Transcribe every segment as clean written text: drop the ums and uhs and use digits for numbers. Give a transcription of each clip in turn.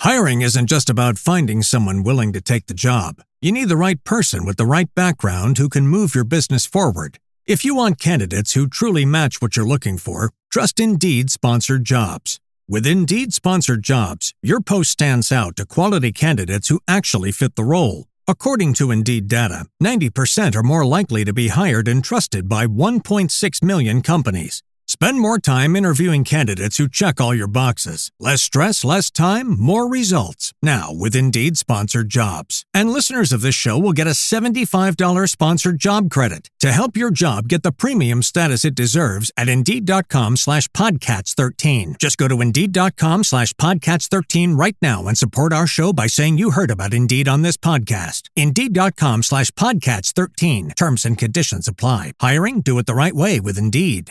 Hiring isn't just about finding someone willing to take the job. You need the right person with the right background who can move your business forward. If you want candidates who truly match what you're looking for, trust Indeed Sponsored Jobs. With Indeed Sponsored Jobs, your post stands out to quality candidates who actually fit the role. According to Indeed data, 90% are more likely to be hired and trusted by 1.6 million companies. Spend more time interviewing candidates who check all your boxes. Less stress, less time, more results. Now with Indeed Sponsored Jobs. And listeners of this show will get a $75 sponsored job credit to help your job get the premium status it deserves at Indeed.com/Podcats13. Just go to Indeed.com/Podcats13 right now and support our show by saying you heard about Indeed on this podcast. Indeed.com/Podcats13. Terms and conditions apply. Hiring? Do it the right way with Indeed.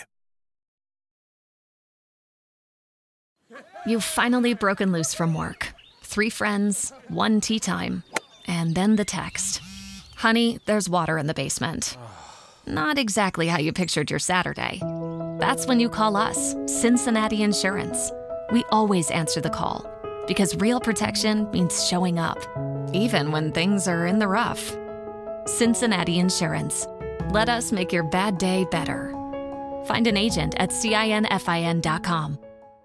You've finally broken loose from work. 3 friends, 1 tea time, and then the text. Honey, there's water in the basement. Not exactly how you pictured your Saturday. That's when you call us, Cincinnati Insurance. We always answer the call, because real protection means showing up, even when things are in the rough. Cincinnati Insurance. Let us make your bad day better. Find an agent at CINFIN.com.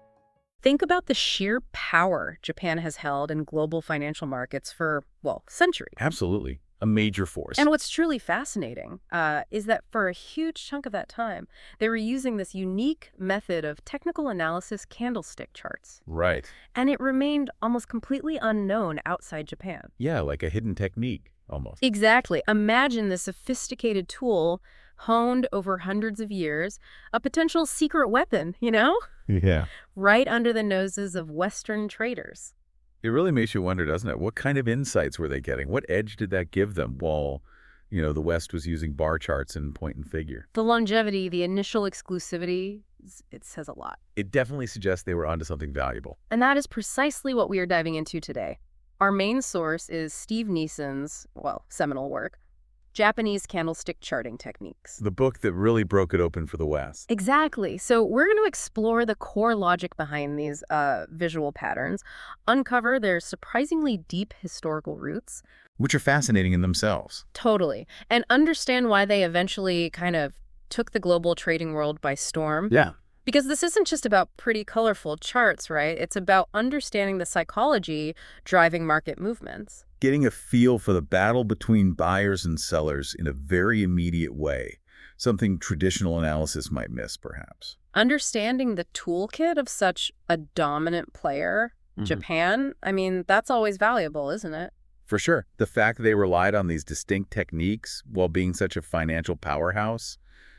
Think about the sheer power Japan has held in global financial markets for, centuries. Absolutely. A major force. And what's truly fascinating is that for a huge chunk of that time, they were using this unique method of technical analysis candlestick charts. Right. And it remained almost completely unknown outside Japan. Yeah, like a hidden technique, almost. Exactly. Imagine this sophisticated tool honed over hundreds of years, a potential secret weapon, Yeah. right under the noses of Western traders. It really makes you wonder, doesn't it? What kind of insights were they getting? What edge did that give them while, the West was using bar charts and point and figure? The longevity, the initial exclusivity, it says a lot. It definitely suggests they were onto something valuable. And that is precisely what we are diving into today. Our main source is Steve Nison's, seminal work, Japanese Candlestick Charting Techniques. The book that really broke it open for the West. Exactly. So we're going to explore the core logic behind these visual patterns, uncover their surprisingly deep historical roots. Which are fascinating in themselves. Totally. And understand why they eventually kind of took the global trading world by storm. Yeah. Because this isn't just about pretty colorful charts, right? It's about understanding the psychology driving market movements. Getting a feel for the battle between buyers and sellers in a very immediate way, something traditional analysis might miss, perhaps. Understanding the toolkit of such a dominant player, Japan, that's always valuable, isn't it? For sure. The fact they relied on these distinct techniques while being such a financial powerhouse,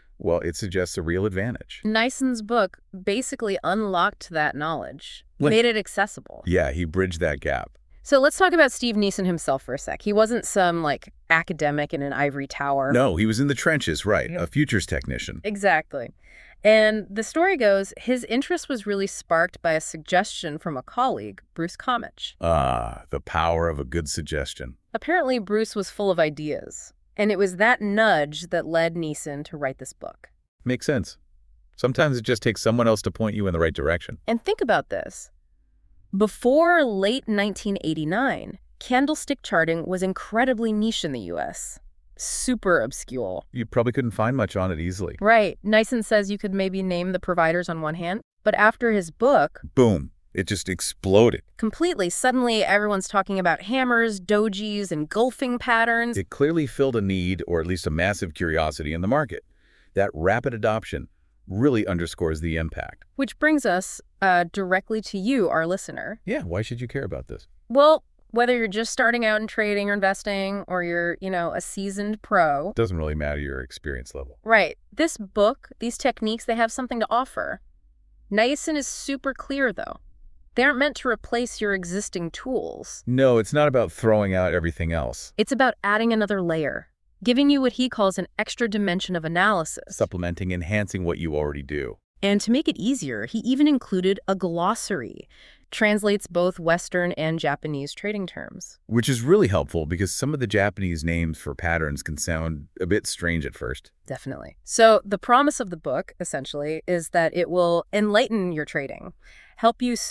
it suggests a real advantage. Nison's book basically unlocked that knowledge, made it accessible. Yeah, he bridged that gap. So let's talk about Steve Nison himself for a sec. He wasn't some, academic in an ivory tower. No, he was in the trenches, right, a futures technician. Exactly. And the story goes, his interest was really sparked by a suggestion from a colleague, Bruce Kamich. The power of a good suggestion. Apparently, Bruce was full of ideas, and it was that nudge that led Nison to write this book. Makes sense. Sometimes it just takes someone else to point you in the right direction. And think about this. Before late 1989, candlestick charting was incredibly niche in the U.S. Super obscure. You probably couldn't find much on it easily. Right. Nison says you could maybe name the providers on one hand, but after his book... Boom. It just exploded. Completely. Suddenly, everyone's talking about hammers, dojis, and engulfing patterns. It clearly filled a need, or at least a massive curiosity in the market. That rapid adoption really underscores the impact. Which brings us directly to you, our listener. Yeah, why should you care about this? Well, whether you're just starting out in trading or investing, or you're, a seasoned pro. Doesn't really matter your experience level. Right. This book, these techniques, they have something to offer. Nison is super clear, though. They aren't meant to replace your existing tools. No, it's not about throwing out everything else. It's about adding another layer, giving you what he calls an extra dimension of analysis. Supplementing, enhancing what you already do. And to make it easier, he even included a glossary. Translates both Western and Japanese trading terms. Which is really helpful because some of the Japanese names for patterns can sound a bit strange at first. Definitely. So the promise of the book, essentially, is that it will enlighten your trading, help you spot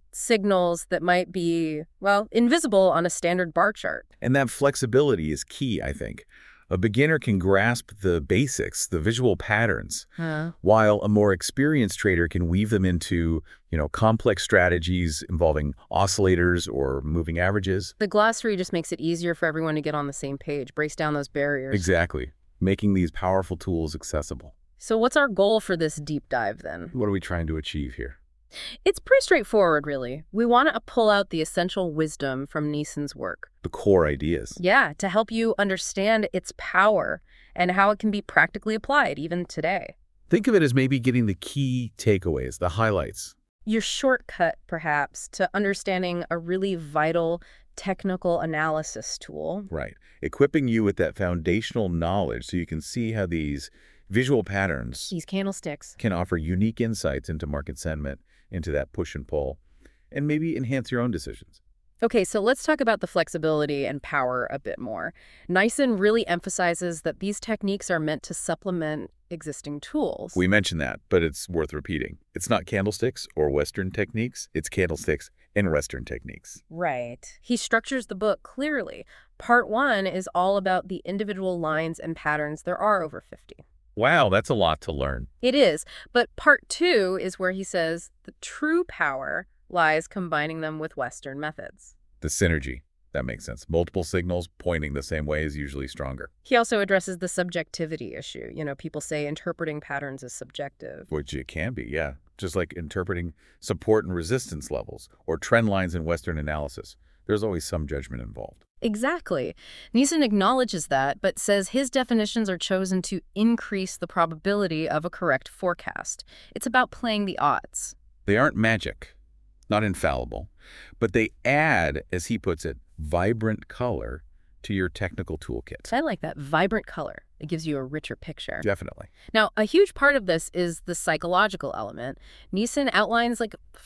signals that might be, well, invisible on a standard bar chart. And that flexibility is key, I think. A beginner can grasp the basics, the visual patterns, while a more experienced trader can weave them into, complex strategies involving oscillators or moving averages. The glossary just makes it easier for everyone to get on the same page, breaks down those barriers. Exactly, making these powerful tools accessible. So what's our goal for this deep dive then? What are we trying to achieve here? It's pretty straightforward, really. We want to pull out the essential wisdom from Nissen's work. The core ideas. Yeah, to help you understand its power and how it can be practically applied even today. Think of it as maybe getting the key takeaways, the highlights. Your shortcut, perhaps, to understanding a really vital technical analysis tool. Right. Equipping you with that foundational knowledge so you can see how these visual patterns, These candlesticks, can offer unique insights into market sentiment, into that push and pull, and maybe enhance your own decisions. Okay, so let's talk about the flexibility and power a bit more. Nissen really emphasizes that these techniques are meant to supplement existing tools. We mentioned that, but it's worth repeating. It's not candlesticks or Western techniques, it's candlesticks and Western techniques. Right. He structures the book clearly. Part 1 is all about the individual lines and patterns. There are over 50. Wow, that's a lot to learn. It is, but part 2 is where he says the true power lies combining them with Western methods. The synergy. That makes sense. Multiple signals pointing the same way is usually stronger. He also addresses the subjectivity issue. People say interpreting patterns is subjective. Which it can be, yeah. Just like interpreting support and resistance levels or trend lines in Western analysis. There's always some judgment involved. Exactly. Nissen acknowledges that, but says his definitions are chosen to increase the probability of a correct forecast. It's about playing the odds. They aren't magic, not infallible, but they add, as he puts it, vibrant color to your technical toolkit. I like that. Vibrant color. It gives you a richer picture. Definitely. Now, a huge part of this is the psychological element. Nissen outlines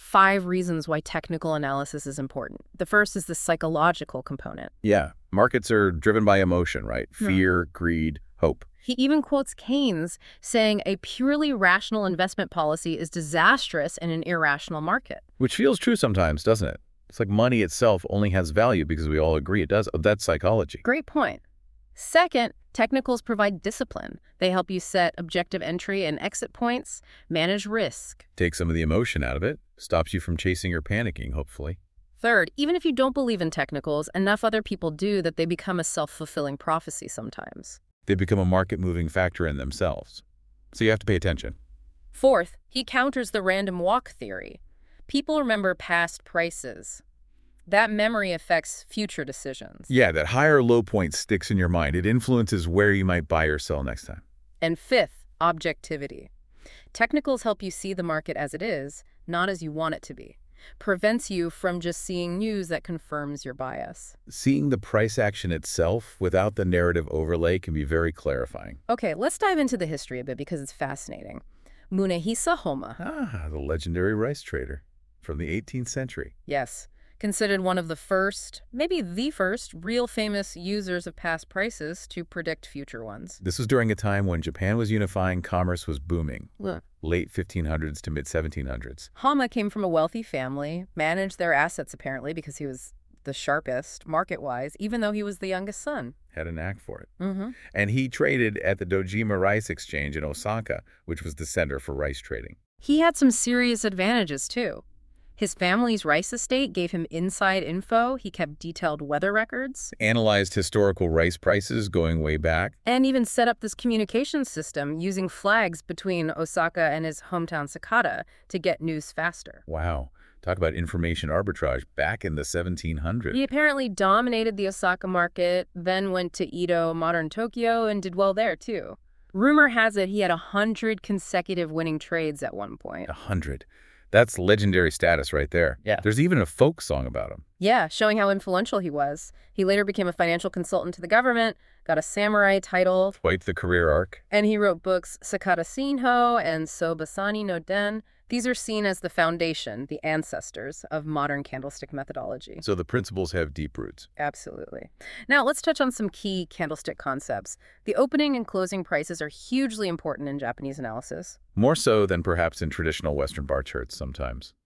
5 reasons why technical analysis is important. The first is the psychological component. Yeah. Markets are driven by emotion, right? Fear, greed, hope. He even quotes Keynes saying a purely rational investment policy is disastrous in an irrational market. Which feels true sometimes, doesn't it? It's like money itself only has value because we all agree it does. That's psychology. Great point. Second, technicals provide discipline. They help you set objective entry and exit points, manage risk. Take some of the emotion out of it. Stops you from chasing or panicking, hopefully. Third, even if you don't believe in technicals, enough other people do that they become a self-fulfilling prophecy sometimes. They become a market-moving factor in themselves. So you have to pay attention. Fourth, he counters the random walk theory. People remember past prices. That memory affects future decisions. Yeah, that high or low point sticks in your mind. It influences where you might buy or sell next time. And fifth, objectivity. Technicals help you see the market as it is, not as you want it to be. Prevents you from just seeing news that confirms your bias. Seeing the price action itself without the narrative overlay can be very clarifying. Okay, let's dive into the history a bit because it's fascinating. Munehisa Homa. The legendary rice trader from the 18th century. Yes. Considered one of the first, maybe the first, real famous users of past prices to predict future ones. This was during a time when Japan was unifying, commerce was booming. Look. Late 1500s to mid-1700s. Hama came from a wealthy family, managed their assets apparently because he was the sharpest market-wise, even though he was the youngest son. Had a knack for it. And he traded at the Dojima Rice Exchange in Osaka, which was the center for rice trading. He had some serious advantages too. His family's rice estate gave him inside info. He kept detailed weather records. Analyzed historical rice prices going way back. And even set up this communication system using flags between Osaka and his hometown Sakata to get news faster. Wow. Talk about information arbitrage back in the 1700s. He apparently dominated the Osaka market, then went to Edo, modern Tokyo, and did well there too. Rumor has it he had 100 consecutive winning trades at one point. 100. That's legendary status right there. Yeah. There's even a folk song about him. Yeah, showing how influential he was. He later became a financial consultant to the government, got a samurai title. Quite the career arc. And he wrote books Sakata Shinho and Sobasani no Den. These are seen as the foundation, the ancestors of modern candlestick methodology. So the principles have deep roots. Absolutely. Now let's touch on some key candlestick concepts. The opening and closing prices are hugely important in Japanese analysis. More so than perhaps in traditional Western bar charts sometimes.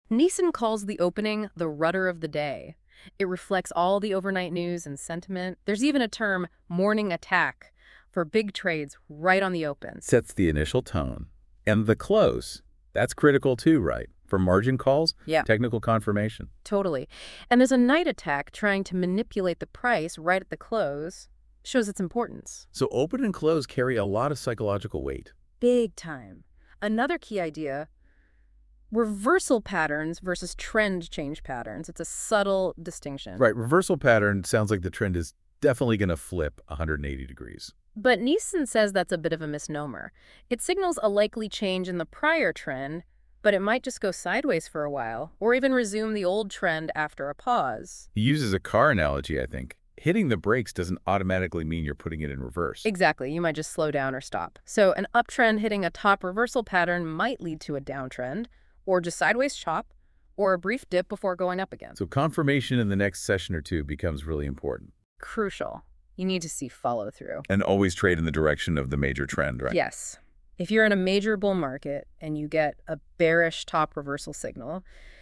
Neeson calls the opening the rudder of the day. It reflects all the overnight news and sentiment. There's even a term, morning attack, for big trades right on the open. Sets the initial tone. And the close. That's critical too, right? For margin calls, Yeah. technical confirmation. Totally. And there's a night attack trying to manipulate the price right at the close. Shows its importance. So open and close carry a lot of psychological weight. Big time. Another key idea, reversal patterns versus trend change patterns. It's a subtle distinction. Right, reversal pattern sounds like the trend is definitely going to flip 180 degrees. But Neeson says that's a bit of a misnomer. It signals a likely change in the prior trend, but it might just go sideways for a while, or even resume the old trend after a pause. He uses a car analogy, I think. Hitting the brakes doesn't automatically mean you're putting it in reverse. Exactly, you might just slow down or stop. So an uptrend hitting a top reversal pattern might lead to a downtrend, or just sideways chop, or a brief dip before going up again. So confirmation in the next session or two becomes really important. Crucial. You need to see follow through. And always trade in the direction of the major trend, right? Yes. If you're in a major bull market and you get a bearish top reversal signal,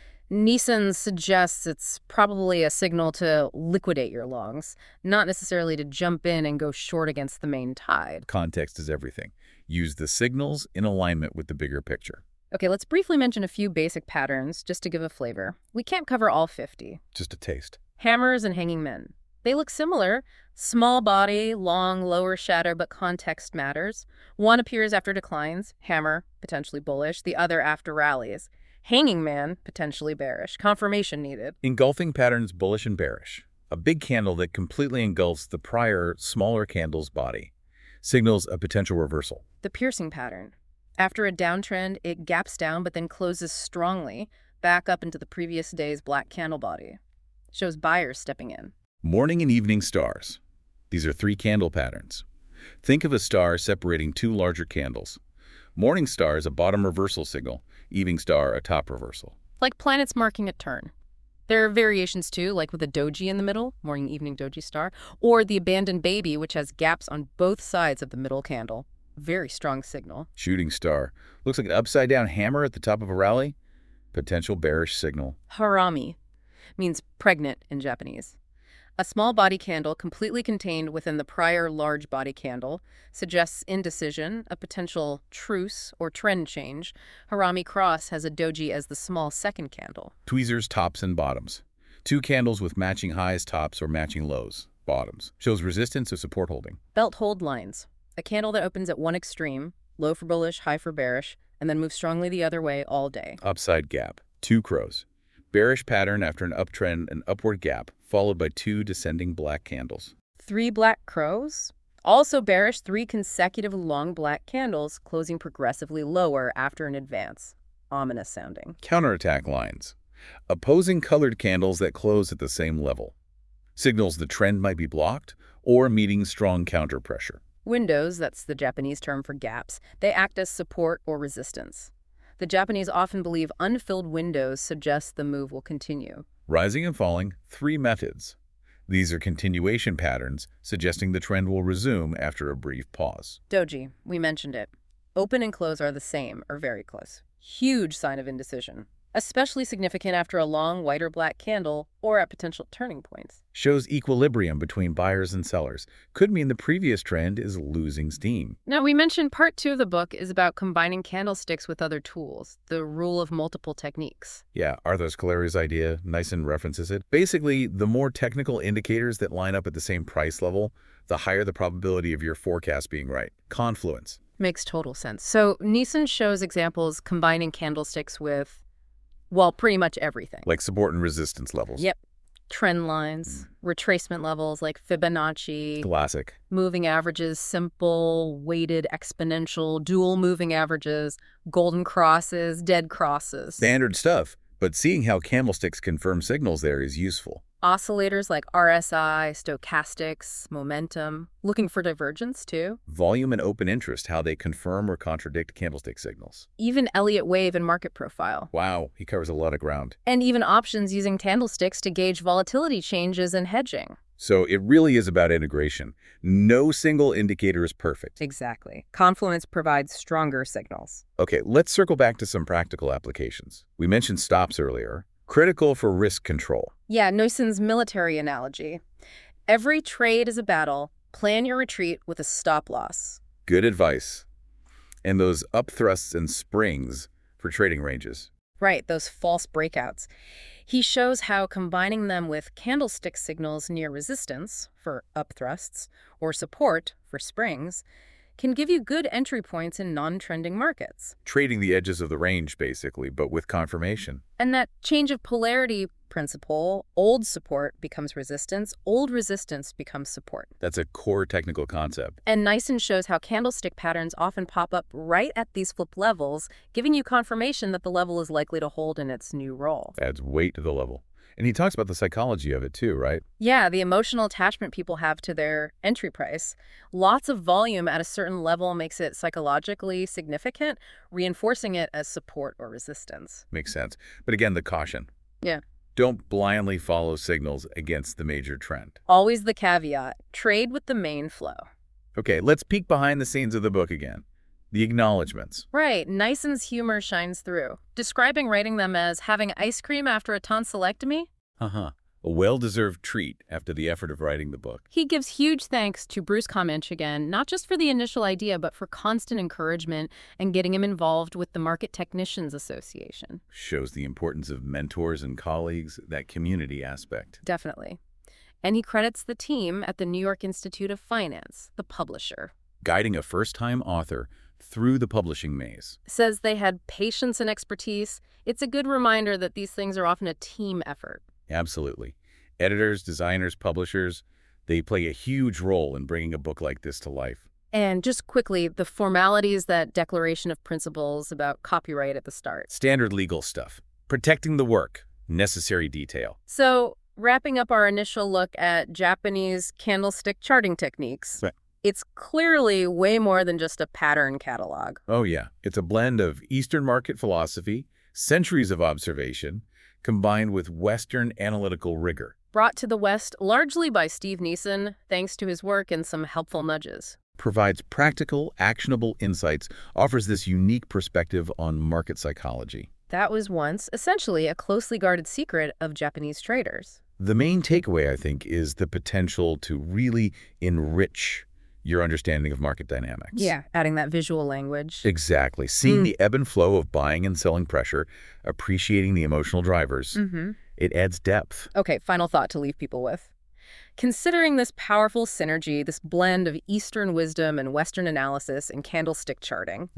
Neeson suggests it's probably a signal to liquidate your longs, not necessarily to jump in and go short against the main tide. Context is everything. Use the signals in alignment with the bigger picture. Okay, let's briefly mention a few basic patterns just to give a flavor. We can't cover all 50. Just a taste. Hammers and hanging men. They look similar. Small body, long, lower shadow, but context matters. One appears after declines, hammer, potentially bullish, the other after rallies. Hanging man, potentially bearish. Confirmation needed. Engulfing patterns bullish and bearish. A big candle that completely engulfs the prior, smaller candle's body. Signals a potential reversal. The piercing pattern. After a downtrend, it gaps down but then closes strongly, back up into the previous day's black candle body. Shows buyers stepping in. Morning and evening stars. These are 3 candle patterns. Think of a star separating 2 larger candles. Morning star is a bottom reversal signal, evening star a top reversal. Like planets marking a turn. There are variations too, like with a doji in the middle, morning evening doji star, or the abandoned baby, which has gaps on both sides of the middle candle. Very strong signal. Shooting star. Looks like an upside-down hammer at the top of a rally. Potential bearish signal. Harami means pregnant in Japanese. A small body candle completely contained within the prior large body candle suggests indecision, a potential truce or trend change. Harami cross has a doji as the small second candle. Tweezers, tops and bottoms. 2 candles with matching highs, tops, or matching lows, bottoms. Shows resistance or support holding. Belt hold lines. A candle that opens at one extreme, low for bullish, high for bearish, and then moves strongly the other way all day. Upside gap. 2 crows. Bearish pattern after an uptrend and upward gap, followed by 2 descending black candles. 3 black crows. Also bearish, 3 consecutive long black candles closing progressively lower after an advance. Ominous sounding. Counterattack lines. Opposing colored candles that close at the same level. Signals the trend might be blocked or meeting strong counter pressure. Windows, that's the Japanese term for gaps, they act as support or resistance. The Japanese often believe unfilled windows suggest the move will continue. Rising and falling, 3 methods. These are continuation patterns, suggesting the trend will resume after a brief pause. Doji, we mentioned it. Open and close are the same, or very close. Huge sign of indecision. Especially significant after a long white or black candle or at potential turning points. Shows equilibrium between buyers and sellers. Could mean the previous trend is losing steam. Now, we mentioned part 2 of the book is about combining candlesticks with other tools, the rule of multiple techniques. Yeah, Arthur Scalari's idea, Neeson references it. Basically, the more technical indicators that line up at the same price level, the higher the probability of your forecast being right. Confluence. Makes total sense. So Neeson shows examples combining candlesticks with, well, pretty much everything. Like support and resistance levels. Yep. Trend lines, retracement levels like Fibonacci, Classic. moving averages, simple, weighted, exponential, dual moving averages, golden crosses, dead crosses. Standard stuff, but seeing how candlesticks confirm signals there is useful. Oscillators like RSI, stochastics, momentum, looking for divergence too. Volume and open interest, how they confirm or contradict candlestick signals. Even Elliott wave and market profile. Wow, he covers a lot of ground. And even options using candlesticks to gauge volatility changes and hedging. So it really is about integration. No single indicator is perfect. Exactly. Confluence provides stronger signals. Okay, let's circle back to some practical applications. We mentioned stops earlier, critical for risk control. Yeah, Neuson's military analogy. Every trade is a battle. Plan your retreat with a stop loss. Good advice. And those upthrusts and springs for trading ranges. Right, those false breakouts. He shows how combining them with candlestick signals near resistance, for upthrusts, or support, for springs, can give you good entry points in non-trending markets. Trading the edges of the range, basically, but with confirmation. And that change of polarity principle, old support becomes resistance, old resistance becomes support. That's a core technical concept. And Neison shows how candlestick patterns often pop up right at these flip levels, giving you confirmation that the level is likely to hold in its new role. Adds weight to the level. And he talks about the psychology of it too, right? Yeah, the emotional attachment people have to their entry price. Lots of volume at a certain level makes it psychologically significant, reinforcing it as support or resistance. Makes sense. But again, the caution. Yeah. Don't blindly follow signals against the major trend. Always the caveat, trade with the main flow. Okay, let's peek behind the scenes of the book again. The acknowledgments. Right, Neison's humor shines through, describing writing them as having ice cream after a tonsillectomy. A well-deserved treat after the effort of writing the book. He gives huge thanks to Bruce Kamench again, not just for the initial idea, but for constant encouragement and getting him involved with the Market Technicians Association. Shows the importance of mentors and colleagues, that community aspect. Definitely. And he credits the team at the New York Institute of Finance, the publisher. Guiding a first-time author through the publishing maze. Says they had patience and expertise. It's a good reminder that these things are often a team effort. Absolutely. Editors, designers, publishers, they play a huge role in bringing a book like this to life. And just quickly, the formalities, that declaration of principles about copyright at the start. Standard legal stuff. Protecting the work. Necessary detail. So, wrapping up our initial look at Japanese candlestick charting techniques, Right. It's clearly way more than just a pattern catalog. Oh yeah, it's a blend of Eastern market philosophy, centuries of observation, combined with Western analytical rigor. Brought to the West largely by Steve Neison, thanks to his work and some helpful nudges. Provides practical, actionable insights, offers this unique perspective on market psychology. That was once, essentially, a closely guarded secret of Japanese traders. The main takeaway, I think, is the potential to really enrich your understanding of market dynamics. Yeah, adding that visual language. Exactly. Seeing the ebb and flow of buying and selling pressure, appreciating the emotional drivers, it adds depth. Okay, final thought to leave people with. Considering this powerful synergy, this blend of Eastern wisdom and Western analysis and candlestick charting,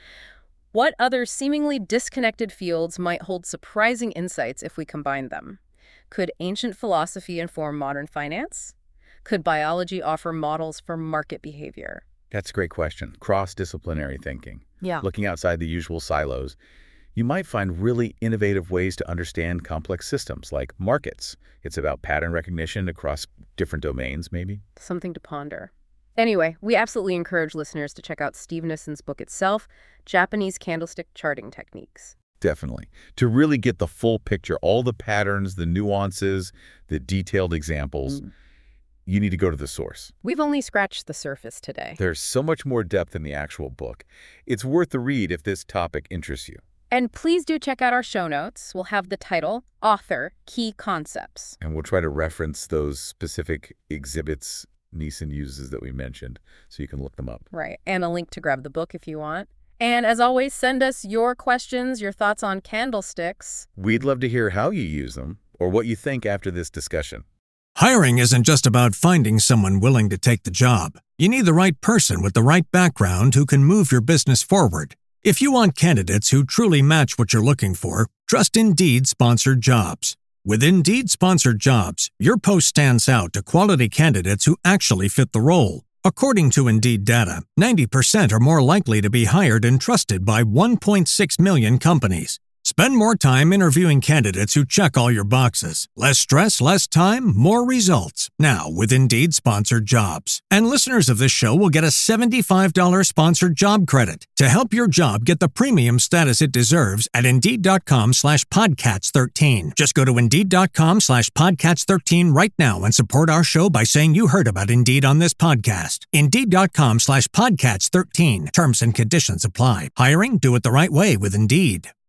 what other seemingly disconnected fields might hold surprising insights if we combine them? Could ancient philosophy inform modern finance? Could biology offer models for market behavior? That's a great question. Cross-disciplinary thinking. Yeah. Looking outside the usual silos, you might find really innovative ways to understand complex systems like markets. It's about pattern recognition across different domains, maybe. Something to ponder. Anyway, we absolutely encourage listeners to check out Steve Neison's book itself, Japanese Candlestick Charting Techniques. Definitely. To really get the full picture, all the patterns, the nuances, the detailed examples, you need to go to the source. We've only scratched the surface today. There's so much more depth in the actual book. It's worth the read if this topic interests you. And please do check out our show notes. We'll have the title, Author, Key Concepts. And we'll try to reference those specific exhibits Neison uses that we mentioned so you can look them up. Right, and a link to grab the book if you want. And as always, send us your questions, your thoughts on candlesticks. We'd love to hear how you use them or what you think after this discussion. Hiring isn't just about finding someone willing to take the job. You need the right person with the right background who can move your business forward. If you want candidates who truly match what you're looking for, trust Indeed sponsored jobs. With Indeed sponsored jobs, your post stands out to quality candidates who actually fit the role. According to Indeed data, 90% are more likely to be hired and trusted by 1.6 million companies. Spend more time interviewing candidates who check all your boxes. Less stress, less time, more results. Now, with Indeed Sponsored Jobs. And listeners of this show will get a $75 sponsored job credit to help your job get the premium status it deserves at Indeed.com/Podcats13. Just go to Indeed.com/Podcats13 right now and support our show by saying you heard about Indeed on this podcast. Indeed.com/Podcats13. Terms and conditions apply. Hiring? Do it the right way with Indeed.